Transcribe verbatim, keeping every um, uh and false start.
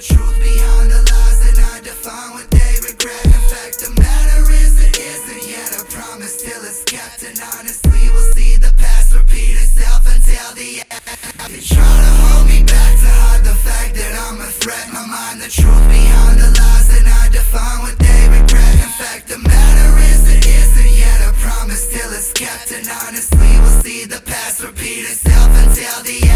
truth behind the lies, and I define what they regret. In fact, the matter is, it isn't yet a promise till it's kept. And honestly, we'll see the past repeat itself until the end. They try to hold me back to hide the fact that I'm a threat. My mind, the truth behind the lies, and I define what they regret. In fact, the matter is, it isn't yet a promise till it's kept. And honestly, we'll see the past repeat itself until the end.